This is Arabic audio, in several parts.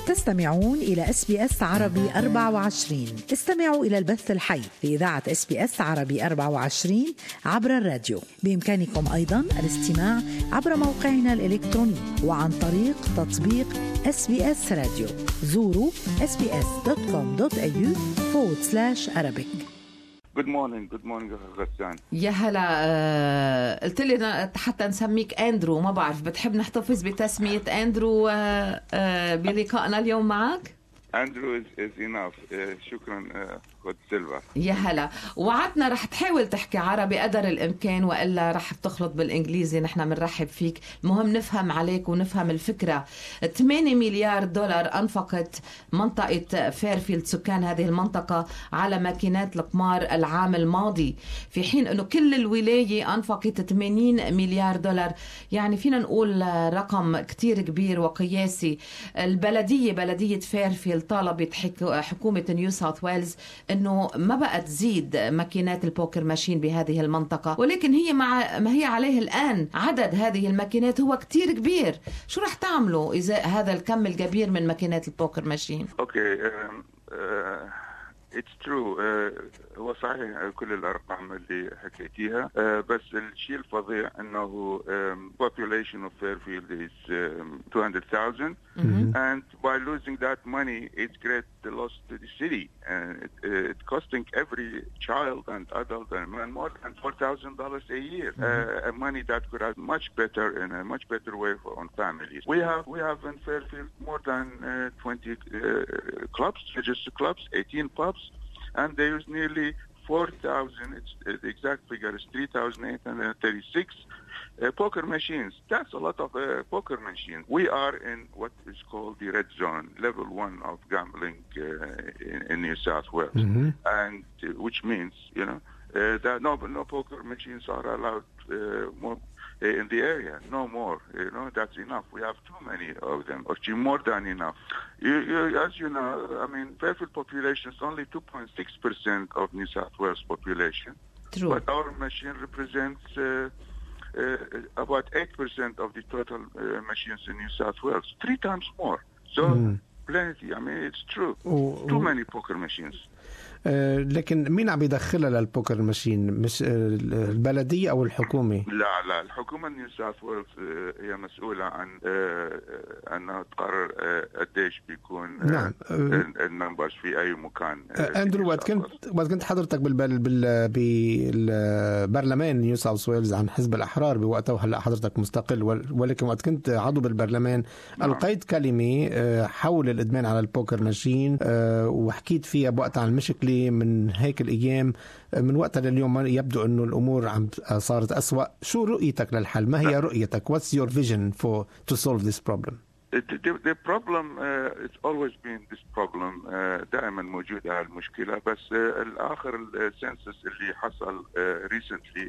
تستمعون إلى SBS عربي 24. استمعوا إلى البث الحي في إذاعة SBS عربي 24 عبر الراديو. بإمكانكم أيضاً الاستماع عبر موقعنا الإلكتروني وعن طريق تطبيق SBS راديو. زوروا sbs.com.au/Arabic. Good morning غسان. يا هلا. قلت لي حتى نسميك أندرو، ما بعرف بتحب نحتفظ بتسمية أندرو بلقائنا اليوم معك؟ أندرو is enough. شكرا خد سيلفا. يا هلا. وعدنا رح تحاول تحكي عربي قدر الإمكان وإلا رح تخلط بالإنجليزي. نحن منرحب فيك، المهم نفهم عليك ونفهم الفكرة. 8 مليار دولار أنفقت منطقة فيرفيلد سكان هذه المنطقة على ماكينات القمار العام الماضي، في حين أنه كل الولاية أنفقت 80 مليار دولار. يعني فينا نقول رقم كتير كبير وقياسي. بلدية فيرفيلد طالبت حكومة نيو ساوث ويلز انه ما بقى تزيد ماكينات البوكر ماشين بهذه المنطقة، ولكن هي مع ما هي عليه الآن عدد هذه الماكينات هو كتير كبير. شو رح تعملوا إذا هذا الكم الكبير من ماكينات البوكر ماشين؟ It's true. هو صحيح كل الأرقام اللي حكيتيها، بس الشيء الفظيع أنه population of Fairfield is 200,000 and by losing that money it's great loss to the city. It's costing every child and adult and man more than $4,000 a year. Money that could have much better in a much better way on families. We have in Fairfield more than 20 clubs, registered clubs, 18 pubs. And there is nearly 4,000, the exact figure is 3,836 poker machines. That's a lot of poker machines. We are in what is called the red zone, level 1 of gambling in New South Wales. And which means, that no poker machines are allowed more in the area. No more. That's enough. We have too many of them, actually more than enough. As you know, I mean, Fairfield population is only 2.6% of New South Wales population. True. But our machine represents about 8% of the total machines in New South Wales. 3 times more. So plenty. I mean, it's true. Too many poker machines. لكن مين عم يدخلها للبوكر ماشين؟ مش البلدية أو الحكومة؟ لا الحكومة نيو ساوث ويلز هي مسؤولة عن أنها تقرر قديش بيكون النمبرز في أي مكان. أندرو، وقت كنت حضرتك بالبرلمان نيو ساوث ويلز عن حزب الأحرار بوقتها، وهلا حضرتك مستقل، ولكن وقت كنت عضو بالبرلمان ألقيت كلمة حول الإدمان على البوكر ماشين، وحكيت فيها بوقتها عن المشكلة من هيك الأيام. من وقتها لليوم يبدو أنه الأمور صارت أسوأ. شو رؤيتك للحل؟ ما هي رؤيتك؟ What's your vision to solve this problem? The problem it's always been this problem. دائما موجودة المشكلة، بس الآخر السنسس اللي حصل recently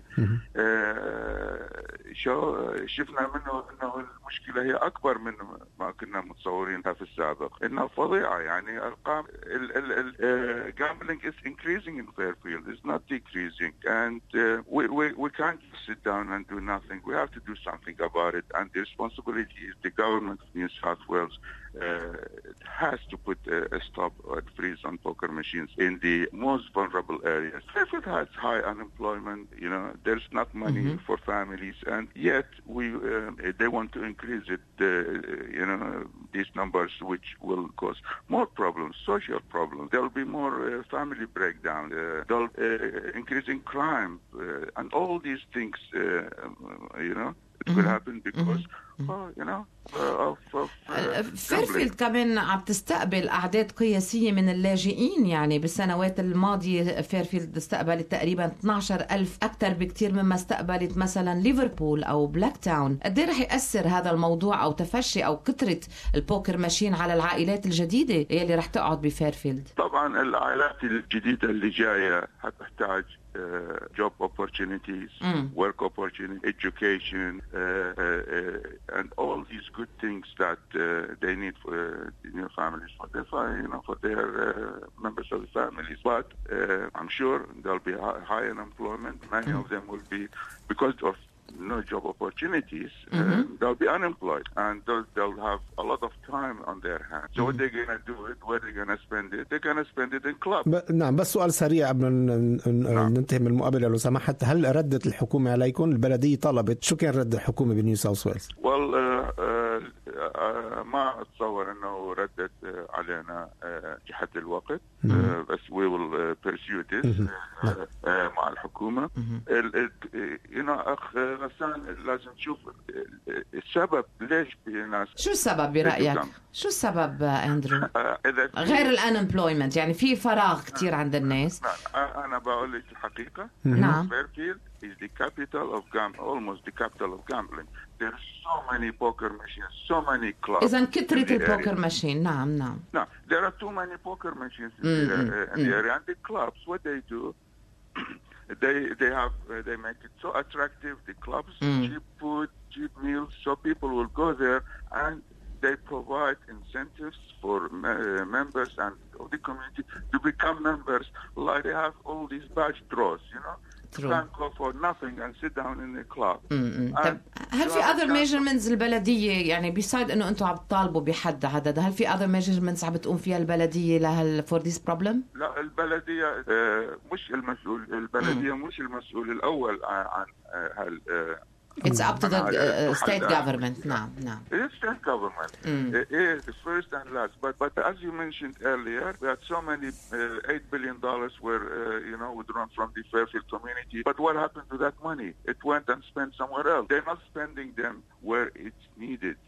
شفنا منه أنه المشكلة هي أكبر من ما كنا متصورينها في السابق. إنها فظيعة. يعني أرقام gambling is increasing in Fairfield. It's not decreasing, and we can't sit down and do nothing. We have to do something about it, and the responsibility is the government of New South Wales has to put a stop or freeze on poker machines in the most vulnerable areas. Fairfield has high unemployment. There's not money for families, and yet they want to increase it. These numbers, which will cause more problems, social problems. There will be more family breakdown. There'll increasing crime, and all these things. It could happen because فيرفيلد كمان عم تستقبل أعداد قياسية من اللاجئين. يعني بالسنوات الماضية فيرفيلد استقبلت تقريبا 12,000، أكثر بكتير مما استقبلت مثلا ليفربول أو بلاك تاون. قد ايه رح يأثر هذا الموضوع أو تفشي أو كثرة البوكر ماشين على العائلات الجديدة اللي رح تقعد بفيرفيلد؟ طبعا العائلات الجديدة اللي جاية حتحتاج job opportunities, work opportunities, education, and all these good things that they need for new families, for their members of the families. But I'm sure there'll be high unemployment. Many of them will be, because of no job opportunities, they'll be unemployed, and they'll have a lot of time on their hands. So what they're going to do it, where they're going to spend it? They're going to spend it in clubs. نعم. بس سؤال سريع قبل ننتهي من المقابلة لو سمحت. هل ردت الحكومة عليكم؟ البلدية طلبت، شو كان رد الحكومة بنيو ساوث ويلز؟ ما أتصور أنه ردت علينا حتى الوقت، بس we will pursue this مع الحكومة. أخ غسان لازم تشوف السبب ليش الناس. شو السبب برأيك؟ شو السبب أندرو؟ غير الانemployment، يعني في فراغ كتير عند الناس. أنا بقول لك الحقيقة. نعم. Fairfield is the capital of gambling, almost the capital of gambling. There are so many poker machines, so many clubs. إذن كثرة البوكر ماشين. نعم. No, there are too many poker machines in the area. And the clubs, what they do, they make it so attractive. The clubs, cheap food, cheap meals, so people will go there, and they provide incentives for members and of the community to become members. Like they have all these badge draws, You can't go for nothing and sit down in the club. هل في other measurements البلدية، يعني beside إنه أنتوا عم تطالبوا بحد عدد، هل في other measurements عم بتقوم فيها البلدية for this problem؟ لا، البلدية مش المسؤول. البلدية مش المسؤول الأول عن هال. It's up to the state government. نعم. It's state government. It's first and last. But as you mentioned earlier, we had so many $8 billion were withdrawn from the Fairfield community. But what happened to that money? It went and spent somewhere else. They're not spending them where it's needed.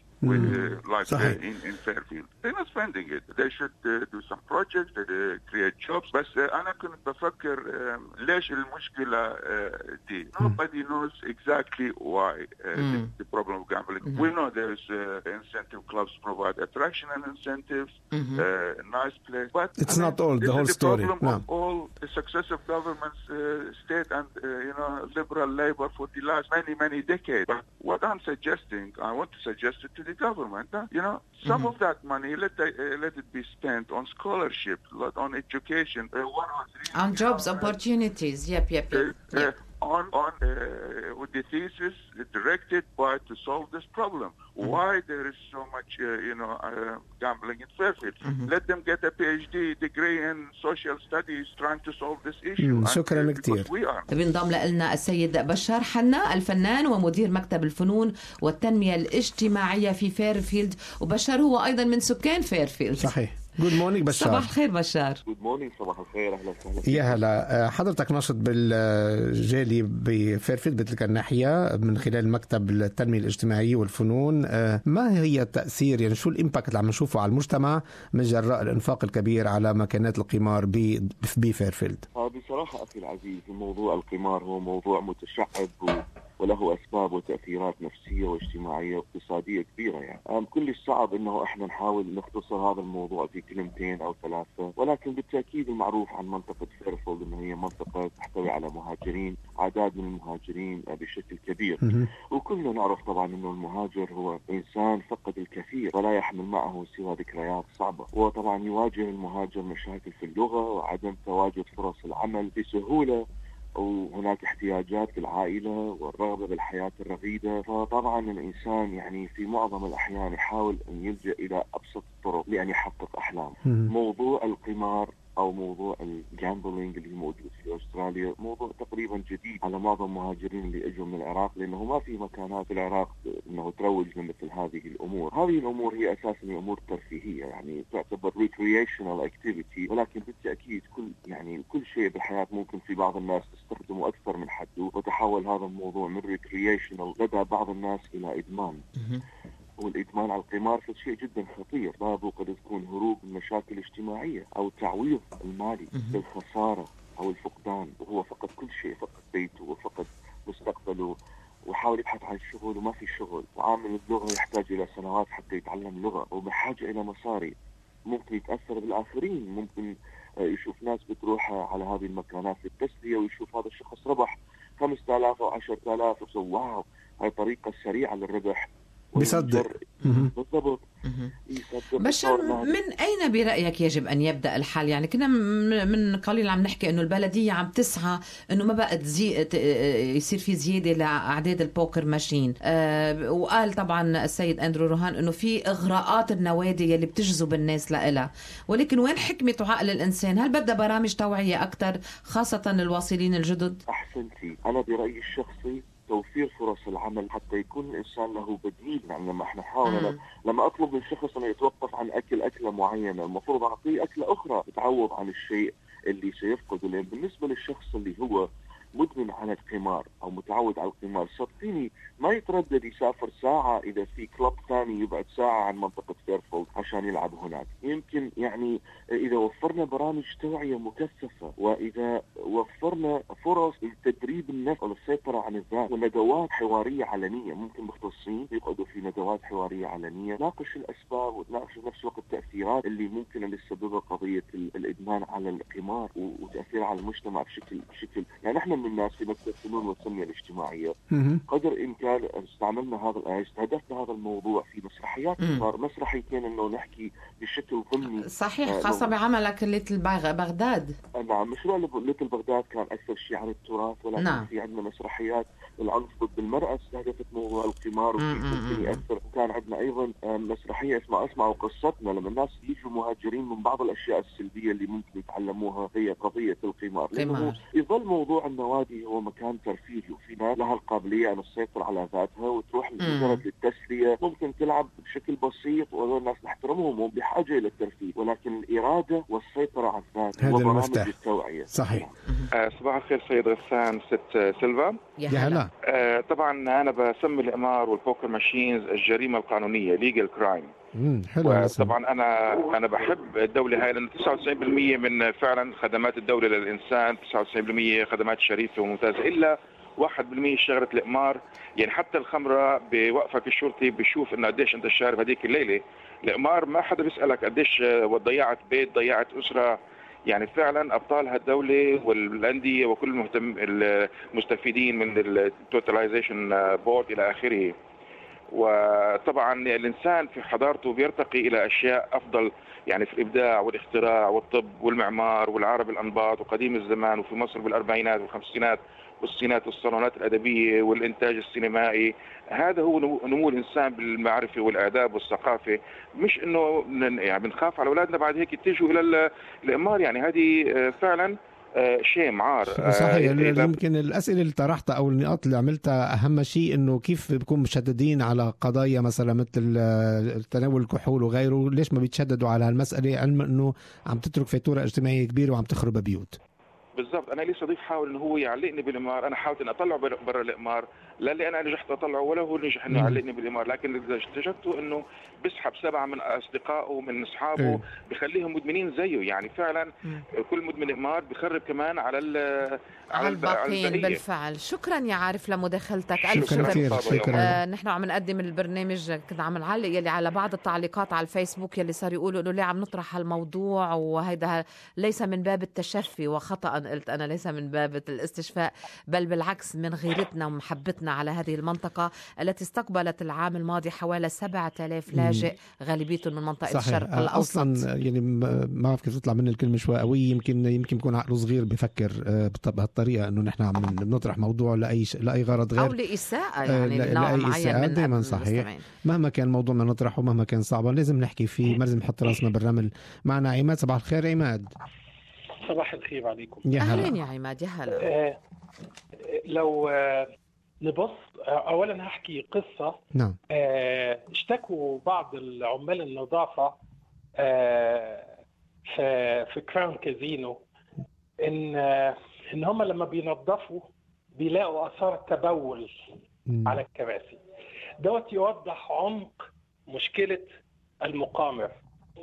In Fairfield. They're not spending it. They should do some projects, create jobs. بس أنا كنت بفكر ليش المشكلة دي. Nobody knows exactly why the problem of gambling. We know there's incentive clubs provide attraction and incentives, nice place. But it's not all the whole story. This is the problem of all the successive governments, state and liberal labor for the last many decades. But what I'm suggesting, I want to suggest it to the government. Some of that money let it be spent on scholarship, not on education, on jobs opportunities. Yep. On with the thesis directed to solve this problem. Why there is so much gambling in Fairfield? Let them get a PhD degree in social studies trying to solve this issue. شكرا كثير. بينضم لنا السيد بشار حنا، الفنان ومدير مكتب الفنون والتنمية الاجتماعية في فيرفيلد، وبشار هو أيضا من سكان فيرفيلد. صحيح. Good morning بشار. صباح الخير بشار. Good morning. صباح الخير. أهلا وسهلا. يا هلا. حضرتك ناشط بالجالي بفيرفيلد بتلك الناحية من خلال مكتب التنمية الاجتماعية والفنون. ما هي التأثير، يعني شو الإمباكت اللي عم نشوفه على المجتمع من جراء الإنفاق الكبير على مكانات القمار بفيرفيلد؟ بصراحة أخي العزيز، موضوع القمار هو موضوع متشعب وله أسباب وتأثيرات نفسية واجتماعية واقتصادية كبيرة. يعني كل صعب إنه إحنا نحاول نختصر هذا الموضوع في كلمتين أو ثلاثة، ولكن بالتأكيد المعروف عن منطقة فيرفيلد إنه هي منطقة تحتوي على مهاجرين، أعداد من المهاجرين بشكل كبير. وكلنا نعرف طبعا إنه المهاجر هو إنسان فقد الكثير ولا يحمل معه سوى ذكريات صعبة. وطبعا يواجه المهاجر مشاكل في اللغة وعدم تواجد فرص العمل بسهولة، وهناك احتياجات في العائلة والرغبة بالحياة الرغيدة. فطبعا الإنسان يعني في معظم الأحيان يحاول أن يلجأ إلى أبسط الطرق لأن يحقق أحلام. موضوع القمار أو موضوع الجامبلينج اللي موجود في أستراليا موضوع تقريبا جديد على معظم المهاجرين اللي اجوا من العراق، لأنه ما في مكانات في العراق أنه تروج لمثل هذه الأمور. هذه الأمور هي أساسا أمور ترفيهية، يعني تعتبر recreational activity، ولكن بالتأكيد كل شيء بالحياة ممكن في بعض الناس تستخدمه أكثر من حده، وتحول هذا الموضوع من recreational لدى بعض الناس إلى إدمان. والإدمان على القمار شيء جدا خطير، بابه قد تكون هروب من مشاكل اجتماعية أو تعويض المالي بالخسارة أو الفقدان، وهو فقد كل شيء، فقد بيته وفقد مستقبله، وحاول يبحث عن شغل وما في شغل، وعامل اللغة يحتاج إلى سنوات حتى يتعلم لغة، وبحاجة إلى مصاري. ممكن يتأثر بالآخرين، ممكن يشوف ناس بتروح على هذه المكانات للتسلية ويشوف هذا الشخص ربح 5,000 أو 10,000 ويقول واو هاي طريقة سريعة للربح، بيصدق. بالضبط. بشر، من أين برأيك يجب أن يبدأ الحل؟ يعني كنا من قليل عم نحكي أنه البلدية عم تسعى أنه ما بقى يصير في زيادة لأعداد البوكر ماشين، وقال طبعا السيد أندرو روهان أنه في إغراءات النوادي اللي بتجذب الناس لها، ولكن وين حكمة وعقل الإنسان؟ هل بدأ برامج توعية أكثر خاصة الواصلين الجدد؟ أحسنتي. أنا برأيي الشخصي توفير فرص العمل حتى يكون الإنسان له بديل. يعني لما احنا نحاول لما أطلب من شخص أنه يتوقف عن أكلة معينة، المفروض أعطيه أكلة أخرى تعوض عن الشيء اللي سيفقده. لأن بالنسبة للشخص اللي هو مدمن على القمار أو متعود على القمار، صدقيني ما يتردد يسافر ساعة إذا في كلوب ثاني يبعد ساعة عن منطقة فيرفيلد عشان يلعب هناك. يمكن يعني إذا وفرنا برامج توعية مكثفة، وإذا وفرنا فرص لتدريب النفس والسيطرة عن الذات، وندوات حوارية علنية، ممكن مختصين يقعدوا في ندوات حوارية علنية ناقش الأسباب وناقش نفس الوقت التأثيرات اللي ممكن أن تسببها قضية الإدمان على القمار وتأثير على المجتمع بشكل يعني احنا من الناس في مكتب الفنون والتنمية الاجتماعية قدر الإمكان استهدفنا هذا الموضوع في مسرحيات كبار، مسرحيتين انه نحكي بشكل ضمني. صحيح، خاصة بعملك ليتل بغداد. نعم، مشروع ليتل بغداد كان أكثر شيء عن التراث، ولكن في عندنا مسرحيات العنف ضد المرأة استهدفت موضوع القمار وكيف ممكن يأثر. وكان عندنا أيضا مسرحية اسمها أسمع قصتنا، لما الناس يجوا مهاجرين من بعض الأشياء السلبية اللي ممكن يتعلموها هي قضية القمار. لأنه يظل موضوع النوادي هو مكان ترفيهي، وفي ناس لها القابلية أن تسيطر على ذاتها وتروح مجرد للتسلية، ممكن تلعب بشكل بسيط وهذول الناس نحترمهم بحاجة إلى الترفيه، ولكن الإرادة والسيطرة على الذات هو برامج التوعية. صحيح. صباح الخير سيد غسان، ست سيلفا. يا هلا. طبعا أنا بسمي القمار والبوكر ماشينز الجريمة القانونية legal crime. حلو. طبعا أنا بحب الدولة هاي، لأن 99% من فعلا خدمات الدولة للإنسان 99% خدمات شريفة وممتازة، إلا 1% شغلة القمار. يعني حتى الخمرة بوقفك الشرطي بيشوف إنه قديش أنت شارب هذيك الليلة. القمار ما حدا بيسألك قديش ضيعت بيت، ضيعت أسرة. يعني فعلا أبطال هالدولة والأندية وكل المستفيدين من التوتاليزيشن بورد إلى آخره. وطبعا الإنسان في حضارته بيرتقي إلى أشياء أفضل، يعني في الإبداع والاختراع والطب والمعمار والعرب الأنباط وقديم الزمان، وفي مصر بالأربعينات والخمسينات والستينات والصالونات الأدبية والإنتاج السينمائي. هذا هو نمو الإنسان بالمعرفة والآداب والثقافة، مش إنه يعني بنخاف على أولادنا بعد هيك يتجهوا إلى القمار. يعني هذه فعلا شيء معار. صحيح. يمكن الأسئلة اللي طرحتها أو النقاط اللي عملتها أهم شيء إنه كيف بيكون مشددين على قضايا مثلا مثل تناول الكحول وغيره، ليش ما بيتشددوا على هالمسألة علما إنه عم تترك فاتورة اجتماعية كبيرة وعم تخرب بيوت. بالضبط. انا لي صديق حاول انه هو يعلقني بالقمار، انا حاولت ان اطلعه برا القمار، لا اللي انا نجحت اطلعه ولا هو نجح انه يعلقني بالقمار، لكن اكتشفته انه بيسحب 7 من اصدقائه من اصحابه بخليهم مدمنين زيه. يعني فعلا كل مدمن قمار بيخرب كمان على الباقيين. بالفعل. شكرا يا عارف لمداخلتك. ألف شكرا. نحن عم نقدم البرنامج، كنا عم نعلق يلي على بعض التعليقات على الفيسبوك يلي صار يقولوا انه ليه عم نطرح هالموضوع، وهيدا ليس من باب التشفي، وخطأ قلت أنا ليس من باب الاستشفاء، بل بالعكس من غيرتنا ومحبتنا على هذه المنطقة التي استقبلت العام الماضي حوالي 7000 لاجئ، غالبيتهم من منطقة الشرق الأوسط. أصلا يعني ما بعرف كيف تطلع من الكلمة شوي قوية، يمكن يكون عقله صغير بفكر بهالطريقة إنه نحن عم بنطرح موضوع لأي غرض غير أو لإساءة، يعني لنوع معين من دائما. صحيح. مهما كان موضوع ما نطرحه مهما كان صعبا لازم نحكي فيه، ما لازم نحط راسنا بالرمل. معنا عماد. صباح الخير عماد. صباح الخير عليكم. أهلين يا عماد. يا هلا. لو نبص أولا هحكي قصة. نعم. اشتكوا بعض العمال النظافة في كراون كازينو إن هم لما بينظفوا بيلاقوا آثار تبول على الكراسي. دوت يوضح عمق مشكلة المقامر.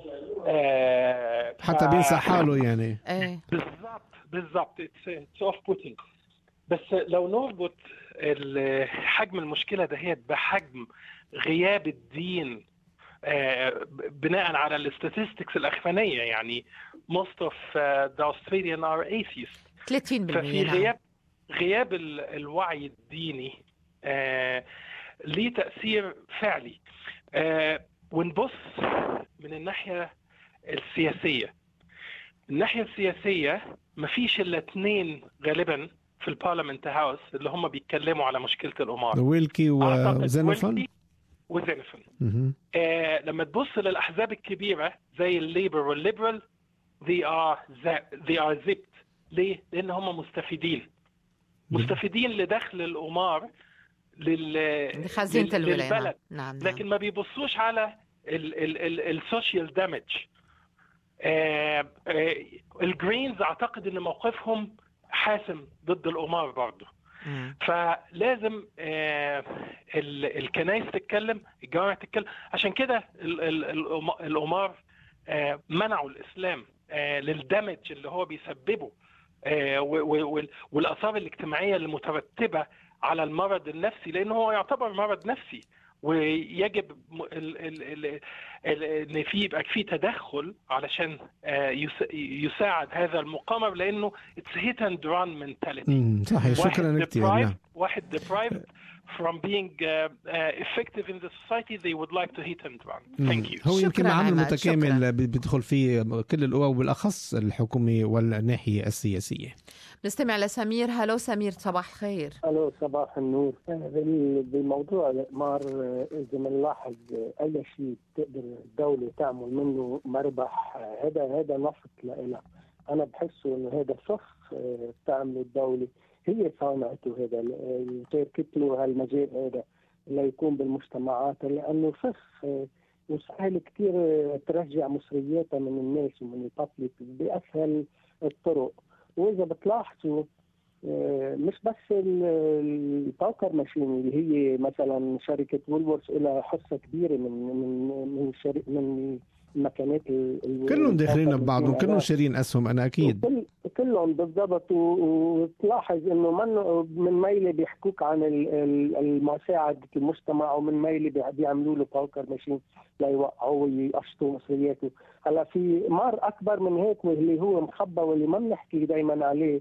حتى بينسى حاله يعني. بالضبط. it's off-putting. بس لو نربط حجم المشكلة دهيت بحجم غياب الدين بناء على الاستاتستكس الأخفانية، يعني most of the Australian are atheists. 30%. ففي غياب الوعي الديني ليه تأثير فعلي. ونبص من الناحية السياسية. الناحية السياسية مفيش إلا 2 غالبا في البارلمنت هاوس اللي هم بيتكلموا على مشكلة القمار، ويلكي وزينوفون. لما تبص للأحزاب الكبيرة زي الليبر والليبرال they are zipped. ليه؟ لأن هم مستفيدين لدخل القمار لخزينة للبلد. نعم. لكن ما بيبصوش على السوشيال دامج. الجرينز أعتقد أن موقفهم حاسم ضد القمار برضو. فلازم الكنائس تتكلم، الجوامع تتكلم. عشان كده القمار منعوا الإسلام للدمج اللي هو بيسببه والآثار الاجتماعية المترتبة على المرض النفسي، لأنه هو يعتبر مرض نفسي، ويجب ان يبقى في تدخل علشان يساعد هذا المقامر، لانه it's hit and run mentality. صحيح. شكرا كثير. واحد deprived from being effective in the society they would like to hit and run. Thank you. هو يمكن عامل متكامل بيدخل فيه كل القوى وبالأخص الحكومة والناحية السياسية. نستمع لسمير. هلو سمير، صباح الخير. الو صباح النور. بموضوع الإقمار إذا بنلاحظ أي شيء تقدر الدولة تعمل منه مربح، هذا نفط لها. أنا بحسه إنه هذا فخ تعمل الدولة، هي صانعته، هذا تركت له هالمجال هذا ليكون بالمجتمعات، لأنه فخ وسهل كتير ترجع مصرياتها من الناس ومن البابليك بأسهل الطرق. وإذا بتلاحظوا مش بس البوكر ماشين اللي هي مثلا شركة وولورث لها حصة كبيرة من المكانات كلهم داخلين ببعضهم، كلهم شارين أسهم. أنا أكيد كلهم بالضبط. وتلاحظ إنه من ميلة بيحكوك عن المساعدة المجتمع، ومن ميلة بيعملوا له بوكر ماشين ليوقعوا ويقشطوا مصرياته. هلا في مار أكبر من هيك واللي هو مخبى واللي ما بنحكي دايما عليه،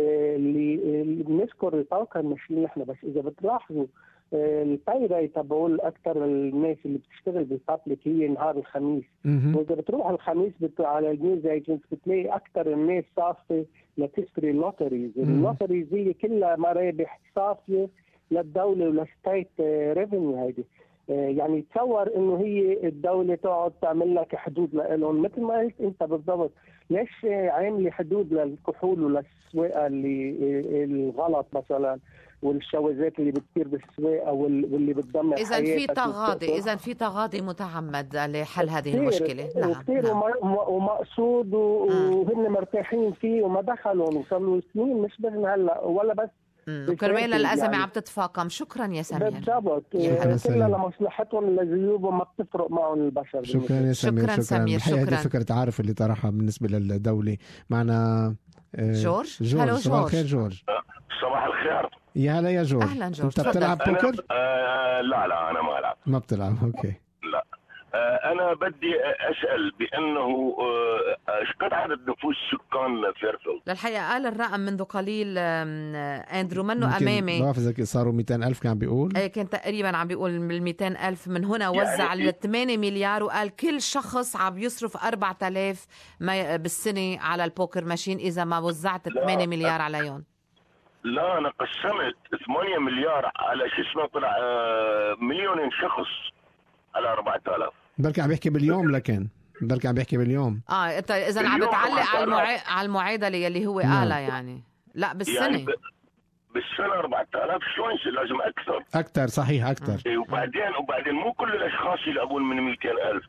اللي بنذكر البوكر ماشين احنا بس. إذا بتلاحظوا الطايرة تبعول أكثر الناس اللي بتشتغل بالبابليك هي نهار الخميس. وإذا بتروح الخميس على النيوز ايجنتس بتلاقي أكثر الناس صافية لتشتري اللوتريز. اللوتريز هي كلها مرابح صافية للدولة ولستيت ريفينيو. هيدي يعني تصور إنه هي الدولة تقعد تعمل لك حدود لهم مثل ما قلت أنت بالضبط. ليش عاملة حدود للكحول وللسواقة اللي الغلط مثلا والشواذات اللي بتصير بالسواقه واللي بتدمر حياتك؟ إذا في تغاضي متعمد لحل هذه المشكلة. نعم كثير. ومقصود وهن مرتاحين فيه وما دخلهم وصلوا سنين، مش بس هلا ولا بس كرمال الأزمة يعني عم تتفاقم. شكرا يا سمير. بالضبط. كلها لمصلحتهم لجيوبهم، ما بتفرق معهم البشر. شكرا يا سمير. شكرا سمير. شكرا. هذه فكرة عارف اللي طرحها بالنسبة للدولة. معنا جورج. هلو صباح الخير جورج. صباح الخير. يا هلا يا جورج. أهلا جورج. أنت بتلعب بوكر؟ لا أنا ما ألعب. ما بتلعب. أوكي. لا. أنا بدي أسأل بأنه قد عدد نفوس سكان فيرفيلد؟ للحقيقة قال الرقم منذ قليل أندرو منه أمامي. بعرف صاروا 200,000 كان بيقول. كان تقريبا عم بيقول 200,000 من هنا وزع ال 8 مليار، وقال كل شخص عم يصرف 4,000 بالسنة على البوكر ماشين إذا ما وزعت 8 مليار عليهم. لا أنا قسمت 8 مليار على شو اسمه، طلع مليون شخص على 4,000. بركي عم بيحكي باليوم، لكن بركي عم بيحكي باليوم. انت اذا عم بتعلق على المعادله اللي هو قالها يعني. لا بالسنه يعني بالسنه 4,000 شلون يصير؟ لازم اكثر. صحيح اكثر. وبعدين مو كل الاشخاص يلعبون من 200,000.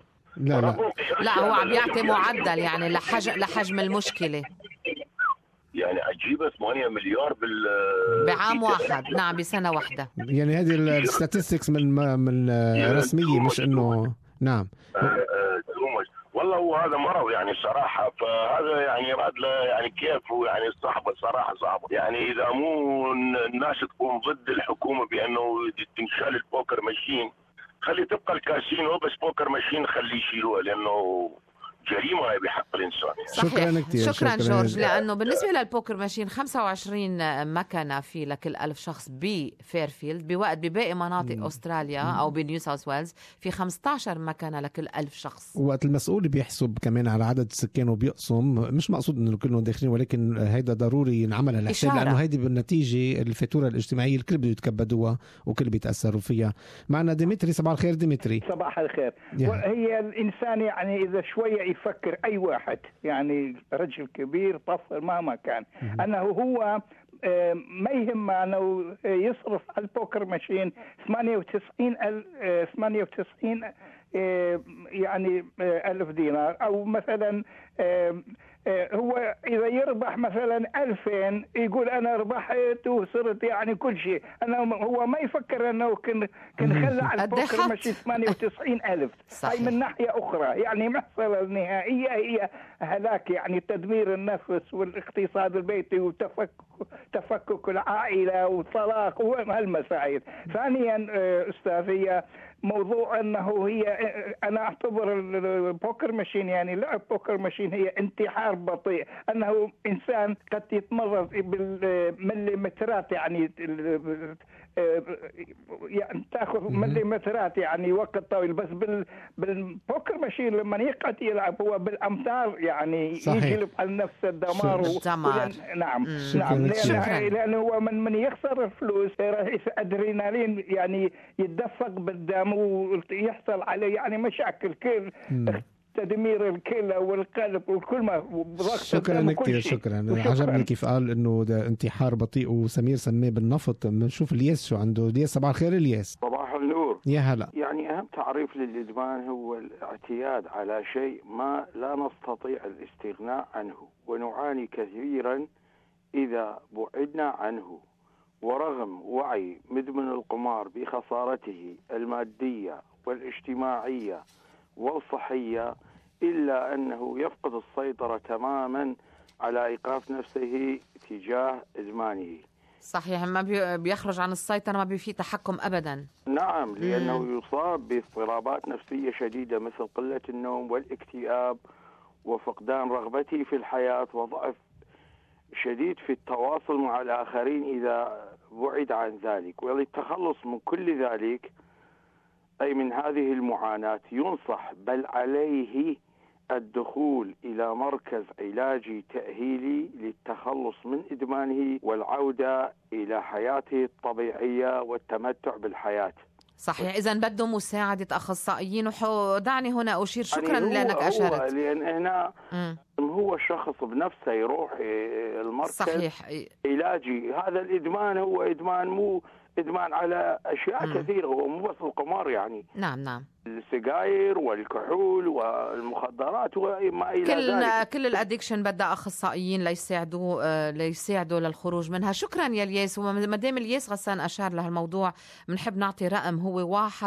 لا هو عم يعطي معدل يعني لحجم المشكله. يعني عجيبه 8 مليار بعام واحد. نعم بسنه واحده. يعني هذه الستاتستكس من رسميه، مش انه نعم. والله هو هذا مرض يعني صراحه. فهذا يعني بعد يعني كيف هو يعني صعبه صراحه صعبه. يعني اذا مو الناس تقوم ضد الحكومه بانه تنشال البوكر ماشين، خلي تبقى الكاسينو بس بوكر ماشين خليه يشيلوها، لانه جريمه جريمه بحق الانسان. صحيح. شكرا جورج. يعني. لانه بالنسبه للبوكر ماشين 25 مكنه في لكل 1000 شخص بفيرفيلد، بوقت بباقي مناطق استراليا او بنيو ساوث ويلز في 15 مكنه لكل 1000 شخص. وقت المسؤول بيحسب كمان على عدد السكان وبيقسم، مش مقصود انه كلهم داخلين، ولكن هيدا ضروري ينعمل على الحساب، لانه هيدي بالنتيجه الفاتوره الاجتماعيه الكل بده يتكبدوها وكل بيتاثروا فيها. معنا ديمتري. صباح الخير ديمتري. صباح الخير. هي الانسان يعني اذا شويه يفكر اي واحد، يعني رجل كبير طفل مهما كان، انه هو ما يهم انه يصرف على البوكر ماشين 98 يعني $1000 او مثلا هو إذا يربح مثلا 2000 يقول أنا ربحت وصرت يعني كل شيء. هو ما يفكر أنه كن خلع البوكر ماشي 98,000. هاي من ناحية أخرى يعني المحصلة النهائية هي هلاك، يعني تدمير النفس والاقتصاد البيتي وتفكك العائلة والطلاق وهالمسائل. ثانيا أستاذ، هي موضوع أنه هي أنا أعتبر البوكر ماشين يعني لعب بوكر ماشين هي انتحار بطيء، أنه إنسان قد يتمرض بالمليمترات، يعني تأخذ مليمترات يعني وقت طويل، بس بالبوكر ماشين لما يقعد يلعب هو بالأمتار يعني يجلب على نفس الدمار نعم لأنه هو من يخسر الفلوس رئيس أدرينالين يعني يتدفق بالدم ويحصل عليه يعني مشاكل كل تدمير الكلى والقلب وكل ما ضغط. شكرا كثير. شكرا. عجبني كيف قال انه ده انتحار بطيء وسمير سميه بالنفط. بنشوف الياس شو عنده. الياس صباح الخير. الياس صباح النور. يا هلا. يعني اهم تعريف للادمان هو الاعتياد على شيء ما لا نستطيع الاستغناء عنه ونعاني كثيرا اذا بعدنا عنه. ورغم وعي مدمن القمار بخسارته المادية والاجتماعية والصحية إلا أنه يفقد السيطرة تماما على إيقاف نفسه تجاه إدمانه. صحيح. ما بيخرج عن السيطرة، ما في تحكم أبدا. نعم، لأنه يصاب باضطرابات نفسية شديدة مثل قلة النوم والاكتئاب وفقدان رغبته في الحياة وضعف شديد في التواصل مع الآخرين إذا بعد عن ذلك. وللتخلص من كل ذلك أي من هذه المعاناة ينصح بل عليه الدخول إلى مركز علاجي تأهيلي للتخلص من إدمانه والعودة إلى حياته الطبيعية والتمتع بالحياة. صحيح. إذن بده مساعدة أخصائيين. دعني هنا أشير. شكرا يعني لأنك أشرت. لأن هنا هو الشخص بنفسه يروح المركز صحيح. علاجي. هذا الإدمان هو إدمان مو إدمان على أشياء كثيرة، هو مو بس القمار يعني. نعم. السجاير والكحول والمخدرات وما إلى ذلك. كل الأديكشن بدها أخصائيين ليساعدوا للخروج منها. شكرا يا الياس. وما دام الياس غسان أشار لهالموضوع بنحب نعطي رقم هو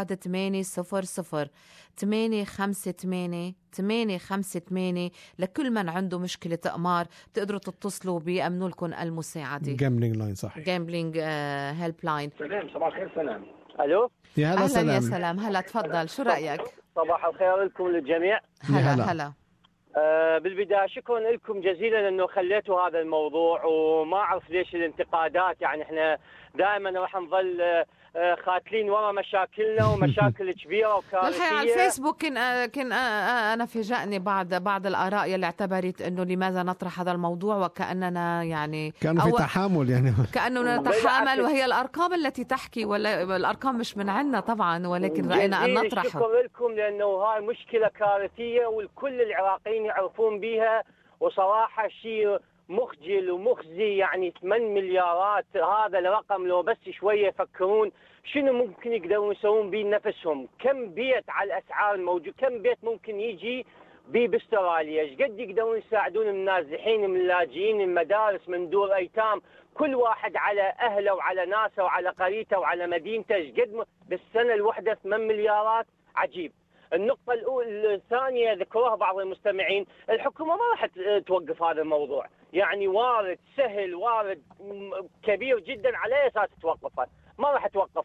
1-800-858-858 لكل من عنده مشكلة قمار. بتقدروا تتصلوا بيأمنوا لكم المساعدة. جامبلينج لاين. صحيح. جامبلينج هيلب لاين. سلام. صباح الخير. سلام. الو. يا هلا. سلام. يا سلام. هلا تفضل. شو رأيك؟ صباح الخير لكم للجميع. هلا. بالبداية شكرا لكم جزيلا انه خليتوا هذا الموضوع، وما اعرف ليش الانتقادات. يعني احنا دائما راح نظل خاتلين ورا مشاكلنا ومشاكل كبيره وكارثيه. على الفيسبوك كان انا فاجأني بعض الاراء يلي اعتبرت انه لماذا نطرح هذا الموضوع وكاننا يعني كانوا في تحامل، يعني كانه نتحامل، وهي الارقام التي تحكي، ولا الارقام مش من عندنا طبعا، ولكن راينا ان نطرحها. شكرا لكم لانه هاي مشكله كارثيه والكل العراقيين يعرفون بها، وصراحه شيء مخجل ومخزي. يعني 8 مليارات هذا الرقم لو بس شوية يفكرون شنو ممكن يقدرون يسوون به نفسهم. كم بيت على الأسعار الموجود، كم بيت ممكن يجي باستراليا، ايش قد يقدرون يساعدون النازحين من اللاجئين، المدارس، من دور أيتام، كل واحد على أهله وعلى ناسه وعلى قريته وعلى مدينته، ايش قد بالسنة الواحدة 8 مليارات. عجيب. النقطة الثانية ذكروها بعض المستمعين، الحكومة ما راح توقف هذا الموضوع. يعني وارد سهل، وارد كبير جدا، على أساس توقفه؟ ما راح توقفه.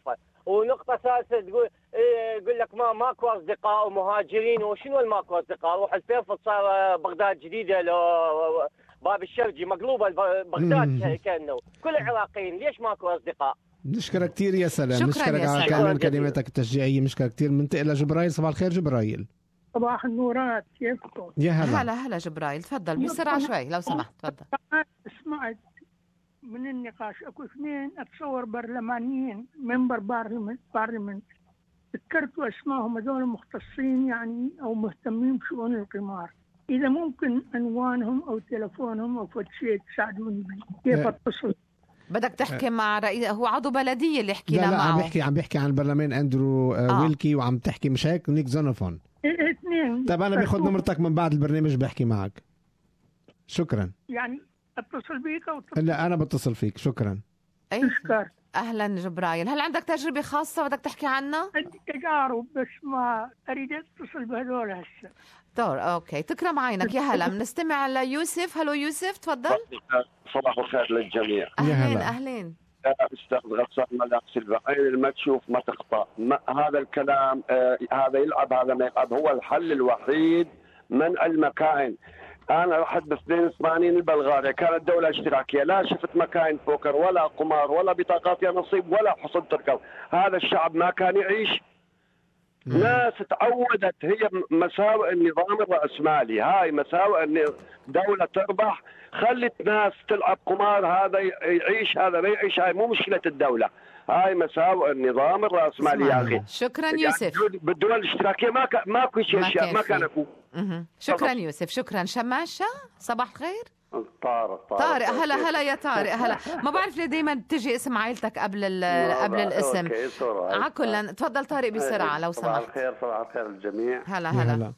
ونقطة ثالثة يقول لك ماكو أصدقاء ومهاجرين، وشنو الماكو أصدقاء؟ روح الفيفض صار بغداد جديدة، لو باب الشرجي مقلوبة بغداد كأنه كل العراقيين، ليش ماكو أصدقاء؟ نشكرك كثير يا سلام، نشكرك على كمان كلماتك التشجيعية، نشكرك كثير. منتقل لجبرايل. صباح الخير جبرايل. صباح النورات، كيفكم؟ يا هلا. هلا جبرايل، تفضل بسرعة شوي لو سمحت. تفضل. سمعت من النقاش اكو اثنين اتصور برلمانيين منبر بارلمنت ذكرتوا اسمائهم، هذول مختصين يعني او مهتمين بشؤون القمار. اذا ممكن عنوانهم او تلفونهم او فشيء تساعدوني كيف اتصل. بدك تحكي مع رئيس، هو عضو بلدية اللي حكينا معه. لا عم بحكي عن البرلمان اندرو ويلكي، وعم تحكي مش هيك؟ نيك زونوفون. اثنين. طيب انا باخذ نمرتك من بعد البرنامج بحكي معك. شكرا. يعني اتصل بيك او لا انا بتصل فيك. شكرا. شكرا. اهلا جبرايل، هل عندك تجربة خاصة بدك تحكي عنها؟ عندي تجارب بس ما اريد اتصل بهذول هسه. اوكي، تكرم عينك. يا هلا، بنستمع ليوسف. هلو يوسف، تفضل. صباح الخير للجميع. اهلين. استاذ غسان ملاك العين ما تشوف ما تخطأ. هذا الكلام هذا يلعب هذا ما يلعب، هو الحل الوحيد منع المكائن. انا رحت ب 82 البلغاريا، كانت دولة اشتراكية، لا شفت مكائن بوكر ولا قمار ولا بطاقات يا نصيب ولا حصول تركب. هذا الشعب ما كان يعيش. ناس تعودت، هي مساوئ النظام الرأسمالي، هاي مساوئ ان دولة تربح خلت ناس تلعب قمار، هذا يعيش هذا ما يعيش. هاي مو مشكلة الدولة، هاي مساوئ النظام الرأسمالي يا أخي. شكرا يوسف. يعني بالدول الاشتراكية ماكو شيء، ما كان أكو. شكرا يوسف، شكرا. شماشة، صباح الخير. طارق. هلا يا طارق. هلا. ما بعرف ليه دايما بتجي اسم عائلتك قبل الاسم. عكلا تفضل طارق بسرعة لو سمحت. صباح الخير للجميع. هلا.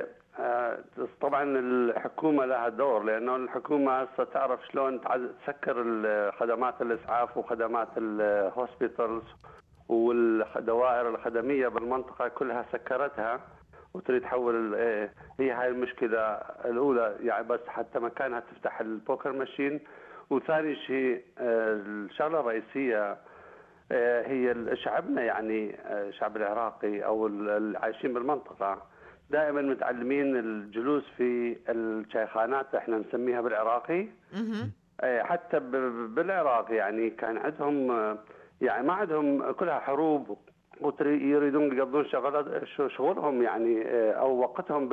طبعا الحكومة لها دور، لأنه الحكومة هسه تعرف شلون تسكر خدمات الإسعاف وخدمات الهوسبيتالز والدوائر الخدمية بالمنطقة كلها سكرتها، وتريد تحول. هي هاي المشكلة الأولى يعني، بس حتى مكانها تفتح البوكر ماشين. وثاني شيء الشغلة الرئيسية هي شعبنا، يعني الشعب العراقي أو العايشين بالمنطقة دائما متعلمين الجلوس في الشيخانات، احنا نسميها بالعراقي. حتى بالعراق يعني كان عندهم يعني ما عندهم كلها حروب، ويريدون يقضون شغلهم يعني او وقتهم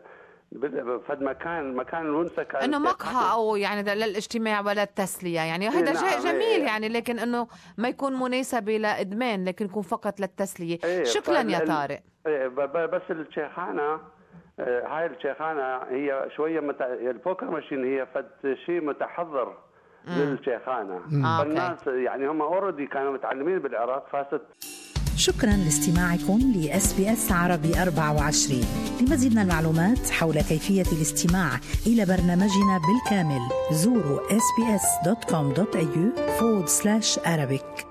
فد مكان الونسه كان انه مقهى او يعني للاجتماع ولا التسليه، يعني هذا شيء جميل يعني، لكن انه ما يكون مناسب لادمان، لكن يكون فقط للتسليه. شكرا يا طارق. بس الشيخانه، هاي الشيخانه هي شويه البوكر ماشين هي فد شيء متحضر للشيخانه. فالناس يعني هم اوريدي كانوا متعلمين بالعراق فاست. شكرا لاستماعكم لSBS عربي 24. لمزيد من المعلومات حول كيفية الاستماع إلى برنامجنا بالكامل زوروا sbs.com.au/Arabic.